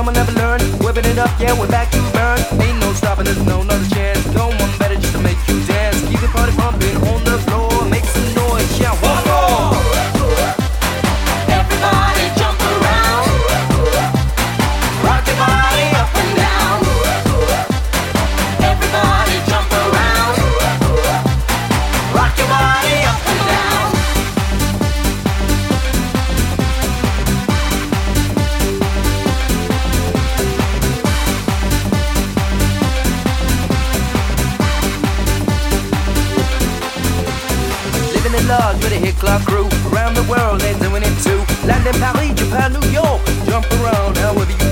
some will never learn. Whipping it up, yeah, we're back to burn. Ain't no stopping us, no, not a chance. Come on, better just to make you dance. Keep the party pumping on the floor. Make some noise, shout one more. Everybody jump around. Rock your body up and down. Everybody jump around. Rock your body up and down. Living in large with a hit club crew. Around the world, they're doing it too. London, Paris, Japan, New York. Jump around however you